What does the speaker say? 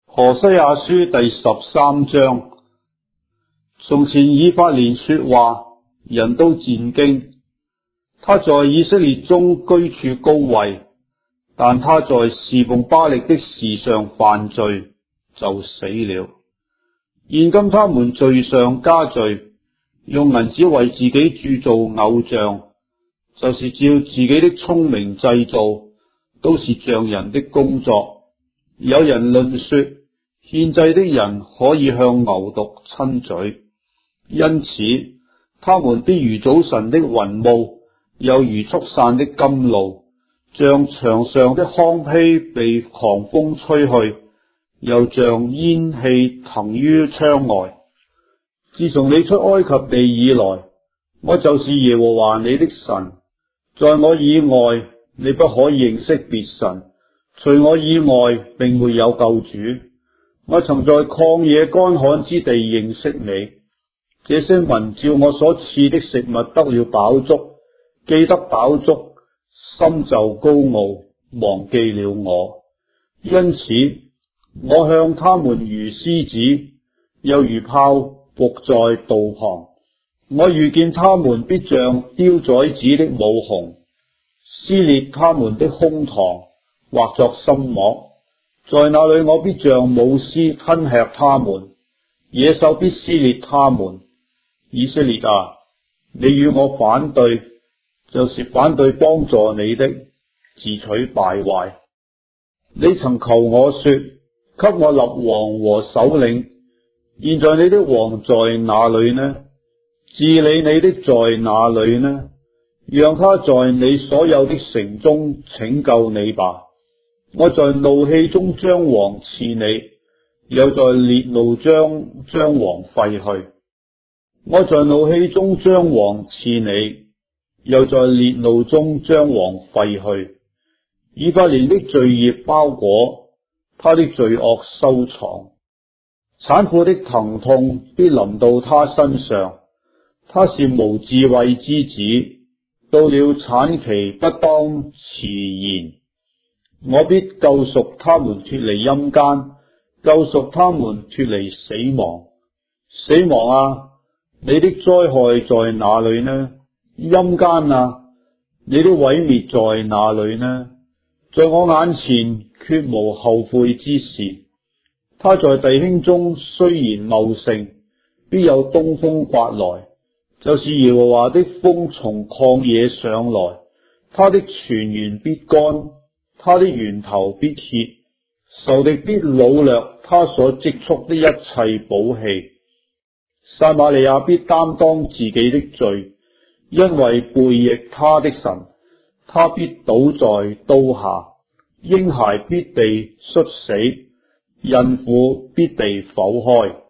何西阿書第13章。從前以法蓮說話，人都戰驚。他在以色列中居處高位，但他在侍奉巴力的事上犯罪，就死了。現今他們罪上加罪，用銀子為自己鑄造偶像，就是照自己的聰明製造，都是匠人的工作。有人論說，獻祭的人可以向牛犢親嘴，因此他們必如早晨的雲霧，又如速散的甘露，像牆上的糠秕被狂風吹去，又像煙氣騰於窗外。自從你出埃及地以來，我就是耶和華你的神，在我以外你不可認識別神，除我以外並沒有救主。我曾在曠野乾旱之地認識你，這些民照我所賜的食物得了飽足，既得飽足，心就高傲，忘記了我。因此我向他們如獅子，又如豹伏在道旁。我預見他們必像雕崽子的母熊，撕裂他們的胸膛，或作心膜。在那裏我必像母獅吞吃他們，野獸必撕裂他們。以色列啊，你與我反對，就是反對幫助你的，自取敗壞。你曾求我說，給我立王和首領，現在你的王在哪裏呢？治理你的在哪裏呢？讓他在你所有的城中拯救你吧。我在怒氣中將王賜你，又在烈怒將王廢去。我在怒氣中將王賜你，又在烈怒中將王廢去。以法蓮的罪孽包裹，他的罪惡收藏，產婦的疼痛必臨到他身上。他是無智慧之子，到了產期不當遲延。我必救贖他們脫離陰間，救贖他們脫離死亡。死亡啊，你的災害在哪裏呢？陰間啊，你的毀滅在哪裏呢？在我眼前絕無後悔之事。他在弟兄中雖然茂盛，必有東風刮來，就是耶和華的風從曠野上來，他的泉源必乾，他的源頭必歇，仇敵必擄掠他所積蓄的一切寶器。撒瑪利亞必擔當自己的罪，因為背逆他的神，他必倒在刀下，嬰孩必被摔死，孕婦必被剖開。